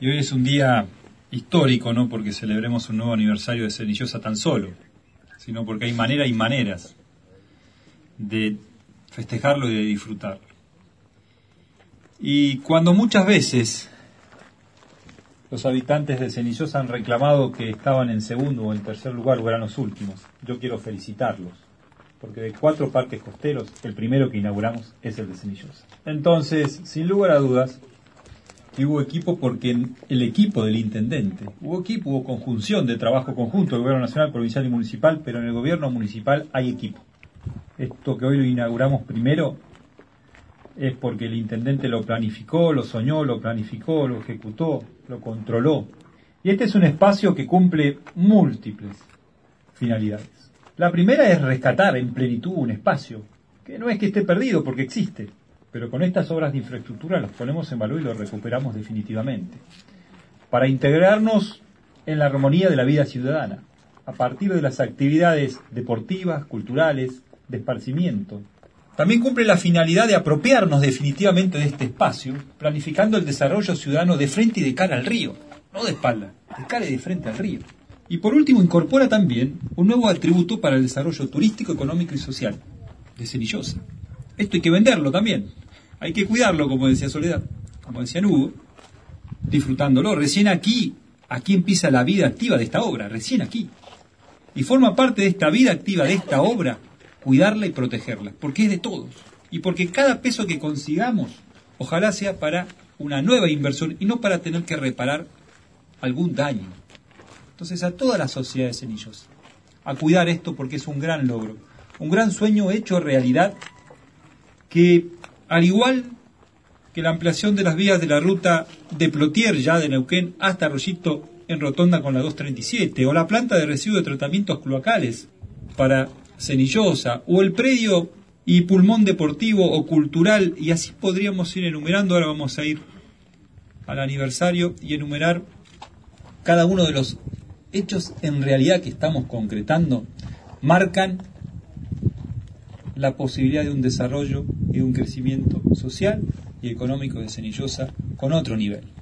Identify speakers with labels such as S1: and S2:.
S1: Y hoy es un día histórico, no porque celebremos un nuevo aniversario de Cenillosa tan solo, sino porque hay maneras y maneras de festejarlo y de disfrutarlo. Y cuando muchas veces los habitantes de Cenillosa han reclamado que estaban en segundo o en tercer lugar o eran los últimos, yo quiero felicitarlos, porque de 4 parques costeros, el primero que inauguramos es el de Cenillosa. Entonces, sin lugar a dudas, que hubo equipo porque el equipo del intendente, hubo conjunción de trabajo conjunto del gobierno nacional, provincial y municipal, pero en el gobierno municipal hay equipo. Esto que hoy lo inauguramos primero es porque el intendente lo planificó, lo soñó, lo planificó, lo ejecutó, lo controló. Y este es un espacio que cumple múltiples finalidades. La primera es rescatar en plenitud un espacio, que no es que esté perdido porque existe, pero con estas obras de infraestructura los ponemos en valor y los recuperamos definitivamente, para integrarnos en la armonía de la vida ciudadana, a partir de las actividades deportivas, culturales, de esparcimiento. También cumple la finalidad de apropiarnos definitivamente de este espacio, planificando el desarrollo ciudadano de frente y de cara al río, no de espalda, de cara y de frente al río. Y por último incorpora también un nuevo atributo para el desarrollo turístico, económico y social de Cenillosa. Esto hay que venderlo también, hay que cuidarlo, como decía Soledad, como decía Hugo, disfrutándolo. Recién aquí empieza la vida activa de esta obra, recién aquí. Y forma parte de esta vida activa de esta obra cuidarla y protegerla, porque es de todos. Y porque cada peso que consigamos, ojalá sea para una nueva inversión y no para tener que reparar algún daño. Entonces a toda la sociedad de Cenillosa, a cuidar esto porque es un gran logro, un gran sueño hecho realidad que, al igual que la ampliación de las vías de la ruta de Plotier, ya de Neuquén, hasta Arroyito en rotonda con la 237, o la planta de residuos de tratamientos cloacales para Cenillosa, o el predio y pulmón deportivo o cultural, y así podríamos ir enumerando. Ahora vamos a ir al aniversario y enumerar cada uno de los hechos en realidad que estamos concretando, marcan la posibilidad de un desarrollo y de un crecimiento social y económico de Cenillosa con otro nivel.